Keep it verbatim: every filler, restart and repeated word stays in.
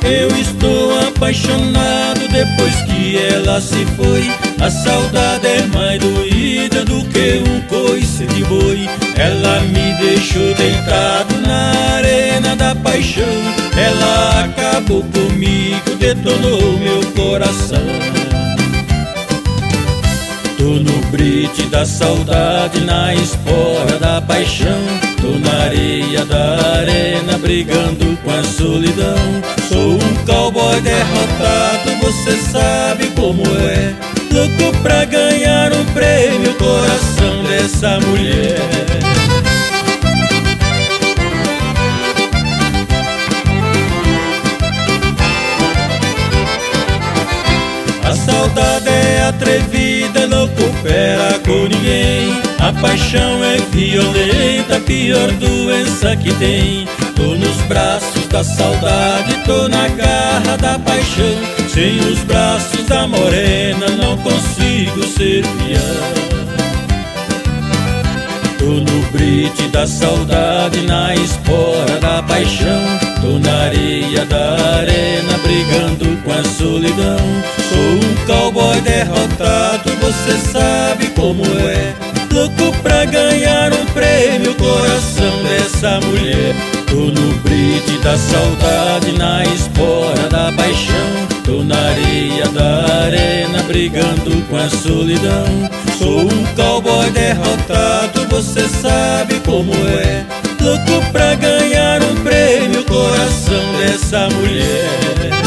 Eu estou apaixonado depois que ela se foi. A saudade é mais doída do que um coice de boi. Ela me deixou deitado na arena da paixão. Ela acabou comigo, detonou meu coração. Tô no brete da saudade, na espora da paixão. Tô na areia da arena, brigando com a solidão. Sou um cowboy derrotado, você sabe como é. Louco pra ganhar um prêmio, coração dessa mulher. A saudade é atrevida, não coopera com ninguém. A paixão é violenta, a pior doença que tem. Tô nos braços da saudade, tô na garra da paixão. Sem os braços da morena não consigo ser fiel. Tô no brete da saudade, na espora da paixão. Tô na areia da arena, brigando com a solidão. Sou um cowboy derrotado, você sabe como é. Louco pra ganhar um prêmio, coração dessa mulher. Tô no brete da saudade, na espora da paixão. Tô na areia da arena, brigando com a solidão. Sou um cowboy derrotado, você sabe como é. Louco pra ganhar um prêmio, coração dessa mulher.